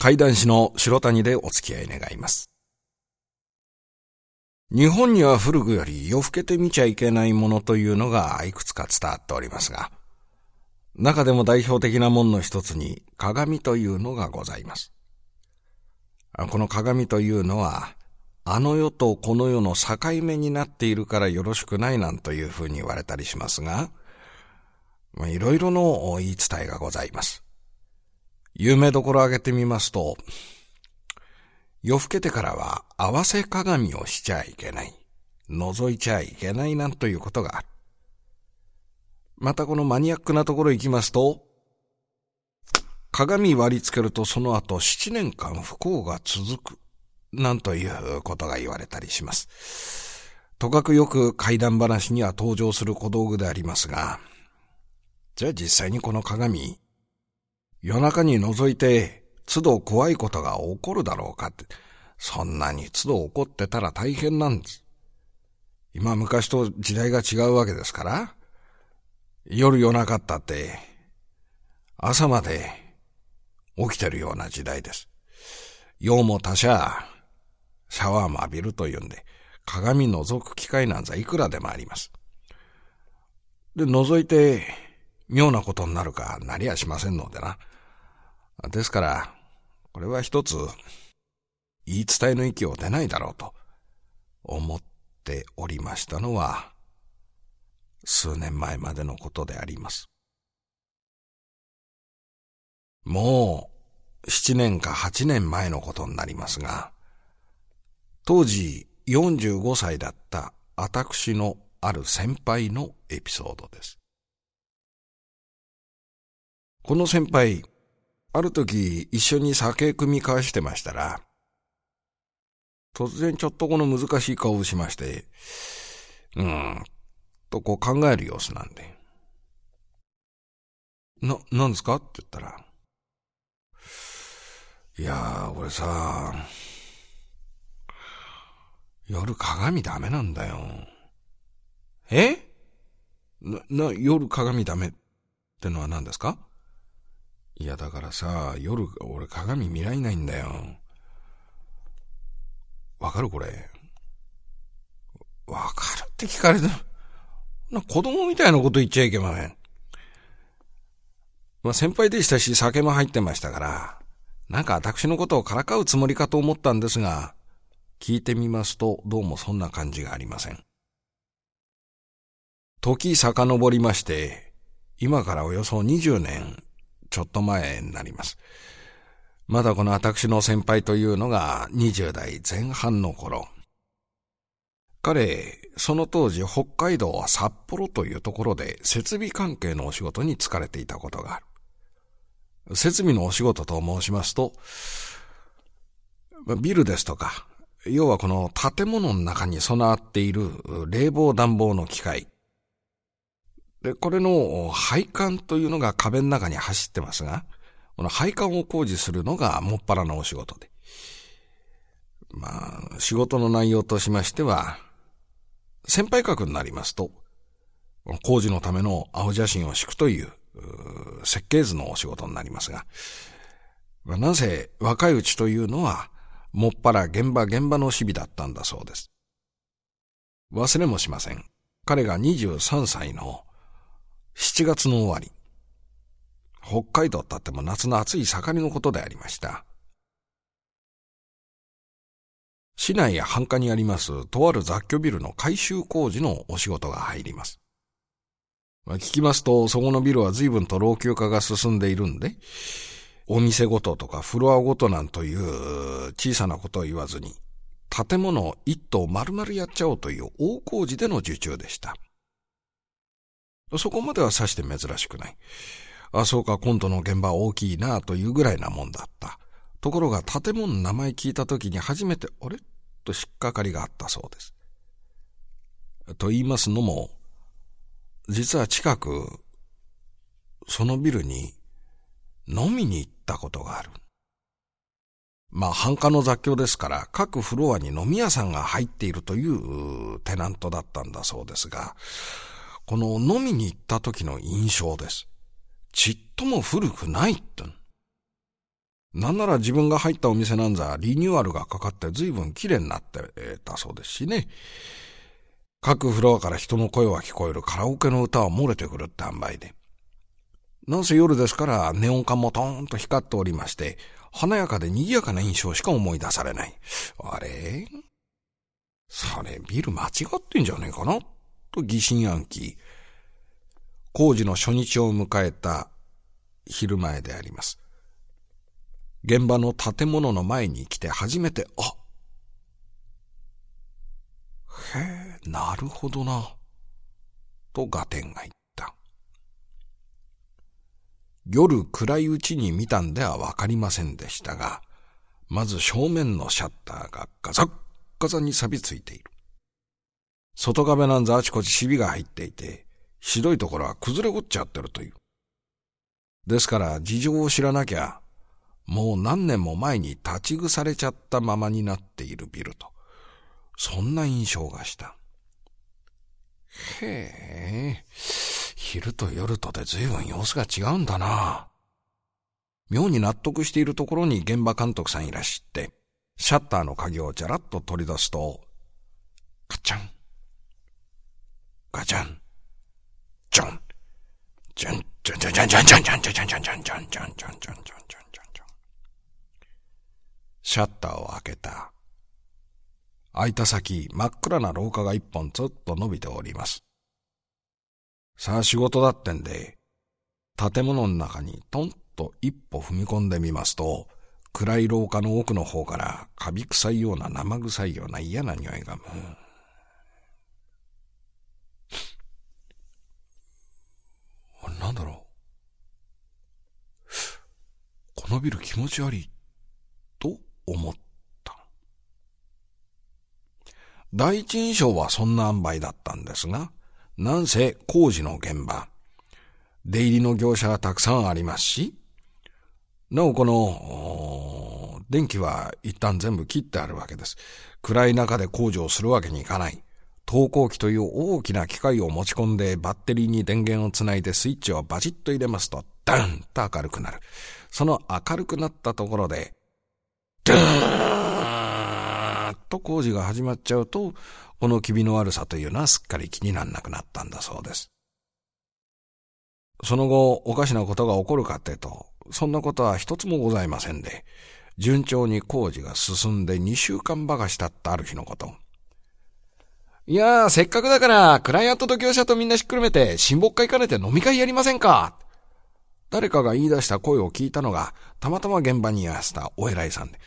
怪談師の白谷でお付き合い願います。日本には古くより夜更けて見ちゃいけないものというのがいくつか伝わっておりますが、中でも代表的なものの一つに鏡というのがございます。この鏡というのは、あの世とこの世の境目になっているからよろしくないなんというふうに言われたりしますが、いろいろの言い伝えがございます。有名どころを挙げてみますと、夜更けてからは合わせ鏡をしちゃいけない、覗いちゃいけないなんということがある。またこのマニアックなところ行きますと、鏡割りつけるとその後7年間不幸が続く、なんということが言われたりします。とかくよく怪談話には登場する小道具でありますが、じゃあ実際にこの鏡、夜中に覗いて都度怖いことが起こるだろうかって、そんなに都度起こってたら大変なんです。今昔と時代が違うわけですから、夜夜中ったって朝まで起きてるような時代です。用も足しゃシャワーも浴びるというんで、鏡覗く機会なんざいくらでもあります。で、覗いて妙なことになるかなりはしませんのでな。ですから、これは一つ言い伝えの域を出ないだろうと思っておりましたのは、数年前までのことであります。もう7年か8年前のことになりますが、当時45歳だった私のある先輩のエピソードです。この先輩、ある時一緒に酒酌み交わしてましたら、突然ちょっとこの難しい顔をしまして、とこう考える様子なんで。なんですかって言ったら、いやー、俺さ、夜鏡ダメなんだよ。夜鏡ダメってのは何ですか？いやだからさ、夜俺鏡見られないんだよ。わかるこれ？わかるって聞かれて、子供みたいなこと言っちゃいけません。先輩でしたし酒も入ってましたから、なんか私のことをからかうつもりかと思ったんですが、聞いてみますとどうもそんな感じがありません。時遡りまして、今からおよそ20年ちょっと前になります。まだこの私の先輩というのが20代前半の頃。彼、その当時北海道札幌というところで設備関係のお仕事に就かれていたことがある。設備のお仕事と申しますと、ビルですとか、要はこの建物の中に備わっている冷房暖房の機械。で、これの配管というのが壁の中に走ってますが、この配管を工事するのがもっぱらのお仕事で。仕事の内容としましては、先輩格になりますと、工事のための青写真を敷くという設計図のお仕事になりますが、なぜ若いうちというのは、もっぱら現場の日々だったんだそうです。忘れもしません。彼が23歳の7月の終わり。北海道だっても夏の暑い盛りのことでありました。市内や繁華にありますとある雑居ビルの改修工事のお仕事が入ります。聞きますと、そこのビルは随分と老朽化が進んでいるんで、お店ごととかフロアごとなんという小さなことを言わずに、建物一棟丸々やっちゃおうという大工事での受注でした。そこまではさして珍しくない。そうか、今度の現場大きいなというぐらいなもんだった。ところが建物の名前聞いたときに初めて、あれと引っかかりがあったそうです。と言いますのも、実は近く、そのビルに飲みに行ったことがある。繁華の雑居ですから、各フロアに飲み屋さんが入っているというテナントだったんだそうですが、この飲みに行った時の印象です。ちっとも古くないって。 なんなら自分が入ったお店なんざリニューアルがかかって随分綺麗になってたそうですしね。各フロアから人の声は聞こえる、カラオケの歌は漏れてくるって塩梅で。なんせ夜ですからネオン管もトーンと光っておりまして、華やかで賑やかな印象しか思い出されない。あれ？それビル間違ってんじゃねえかなと疑心暗鬼。工事の初日を迎えた昼前であります。現場の建物の前に来て初めて、へえ、なるほどな、と合点が言った。夜暗いうちに見たんではわかりませんでしたが、まず正面のシャッターがガザッガザに錆びついている。外壁なんざあちこちシビが入っていて、ひどいところは崩れ落ちちゃってるという。ですから事情を知らなきゃ、もう何年も前に立ち腐れちゃったままになっているビルと、そんな印象がした。へえ、昼と夜とで随分様子が違うんだな。妙に納得しているところに現場監督さんいらっしゃって、シャッターの鍵をじゃらっと取り出すと、カチャン、ガチャン、ジョン、ジャン、ジャンジャンジャンジャンジャンジャンジャンジャンジャンジャンジャンジャンジャンジャンジャンジャンジャンジャン。シャッターを開けた。開いた先、真っ暗な廊下が一本ずっと伸びております。さあ仕事だってんで、建物の中にトンと一歩踏み込んでみますと、暗い廊下の奥の方からカビ臭いような生臭いような嫌な匂いがなんだろう。このビル気持ち悪いと思った。第一印象はそんな塩梅だったんですが、なんせ工事の現場、出入りの業者はたくさんありますし、なおこの電気は一旦全部切ってあるわけです。暗い中で工事をするわけにいかない。投光器という大きな機械を持ち込んでバッテリーに電源をつないでスイッチをバチッと入れますとダンと明るくなる。その明るくなったところでドゥーンと工事が始まっちゃうと、この気味の悪さというのはすっかり気にならなくなったんだそうです。その後おかしなことが起こるかってと、そんなことは一つもございませんで、順調に工事が進んで2週間ばかし経ったある日のこと。いやー、せっかくだからクライアントと業者とみんなしっくるめて親睦会兼ねて飲み会やりませんか。誰かが言い出した声を聞いたのがたまたま現場に居合わせたお偉いさんで、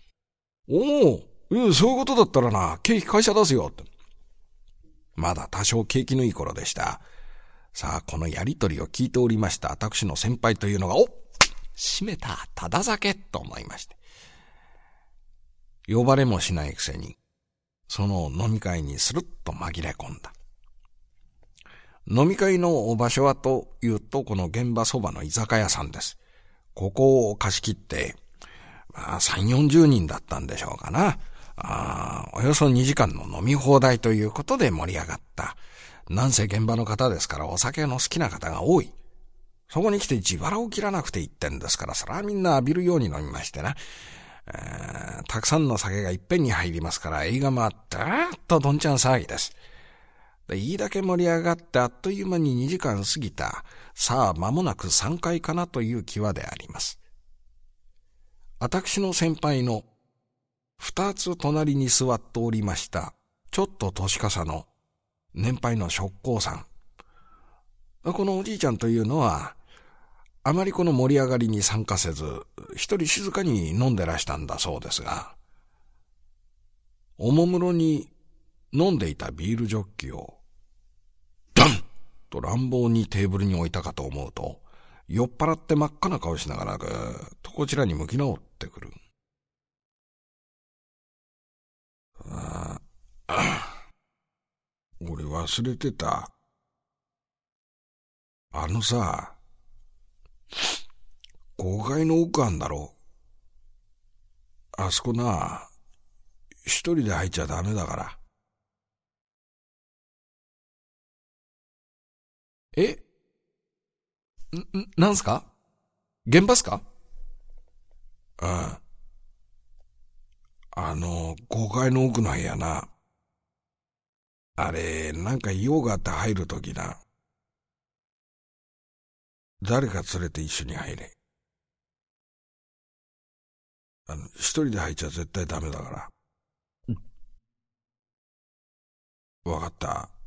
そういうことだったらな、ケーキ会社出すよって。まだ多少景気のいい頃でした。さあこのやりとりを聞いておりました私の先輩というのが、閉めたただ酒と思いまして、呼ばれもしないくせにその飲み会にスルッと紛れ込んだ。飲み会の場所はというと、この現場そばの居酒屋さんです。ここを貸し切って、3、40人だったんでしょうかな。およそ2時間の飲み放題ということで盛り上がった。なんせ現場の方ですからお酒の好きな方が多い。そこに来て自腹を切らなくていいってんですから、それはみんな浴びるように飲みましてな。たくさんの酒がいっぺんに入りますから映画もあってどんちゃん騒ぎです。いいだけ盛り上がってあっという間に2時間過ぎた。さあ間もなく3階かなという際であります。私の先輩の2つ隣に座っておりましたちょっと年かさの年配の職工さん。このおじいちゃんというのはあまりこの盛り上がりに参加せず、一人静かに飲んでらしたんだそうですが、おもむろに飲んでいたビールジョッキをダンと乱暴にテーブルに置いたかと思うと、酔っ払って真っ赤な顔しながらぐーっとこちらに向き直ってくる。俺忘れてた。さ、5階の奥あんだろ。あそこな、一人で入っちゃダメだから。なんすか？現場っすか？ うん。5階の奥の部屋な。あれ、なんか用があって入るときな。誰か連れて一緒に入れ。一人で入っちゃ絶対ダメだから。わかった。